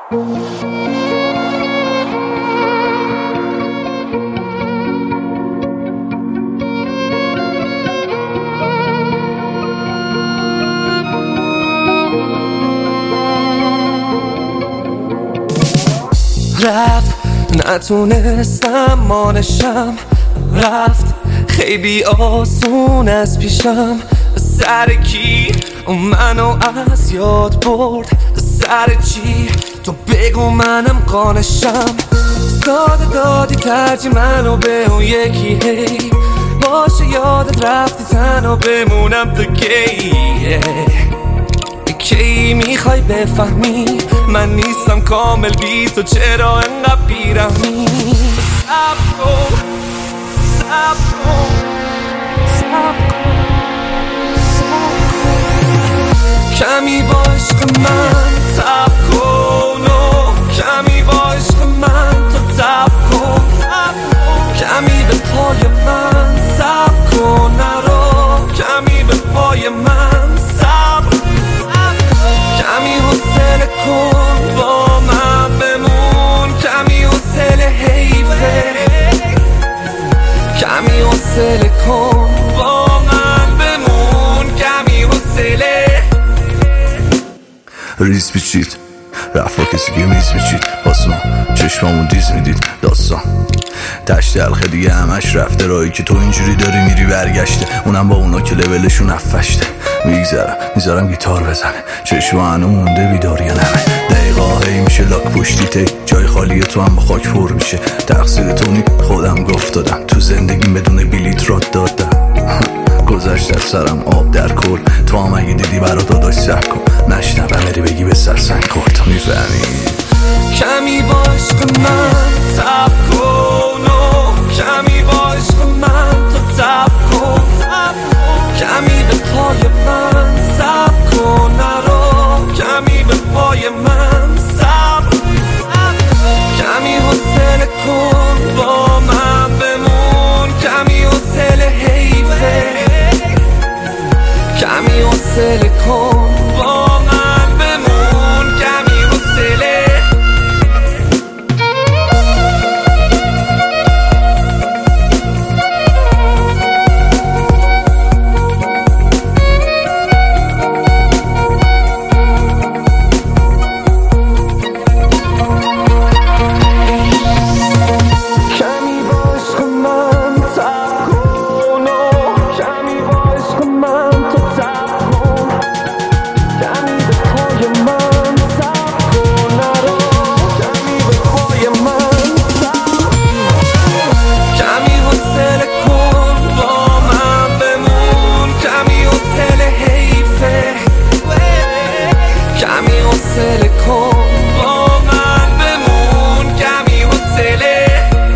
رفت نتونستم مانشم، رفت خیلی آسون از پیشم. سر کی منو از یاد برد؟ سر چی تو بگو منم قانشم. ساده دادی ترجیح منو به اون یکی، هی باشه یادت رفتی تنها بمونم تو کی میخوای بفهمی من نیستم کامل بی تو، چرا انقدر بیرحمی؟ صبر کن صبر کن صبر کن، کمی با عشق من تب کن و کمی با عشق من تو تب کن، کمی به پای من صبر کن، نرو کمی به پای من صبر، کمی حوصله کن با من بمون، کمی حوصله حیفه، کمی حوصله کن با من بمون، کمی حوصله. ریز پیچید رفت با کسی که میز میچید، آسمان چشمامون دیز میدید داستان تشت حلقه دیگه همش رفته، رایی که تو اینجوری داری میری برگشته، اونم با اونا که لولشون افشته. میذارم گیتار بزنه، چشم هنو مونده بیدار یا نمه، دقیقا هی میشه لاک پشتی تی، جای خالی تو هم با خاک پر میشه. تقصیر تو خودم گفت دادم، تو زندگیم بدون بلیت راد دادم. گذشت از سرم آب در کل، تو هم اگه دیدی برا داداش سب کن، نشنوم بری بگی به سرسنگ کرد. میفهمی؟ کمی با عشق من تب کن و کمی با عشق من تو تب کن، کمی به پای من صبر کن، نرو کمی به پای من صبر، کمی حوصله کن با من بمون، کمی حوصله حیفه، کمی حوصله کن با من بمون، کمی حوصله. حوصله کن با من بمون، کمی حوصله.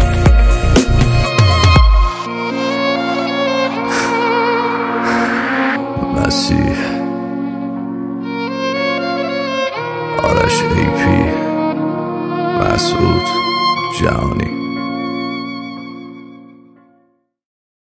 مسیح آرش ایپی مسعود جهانی.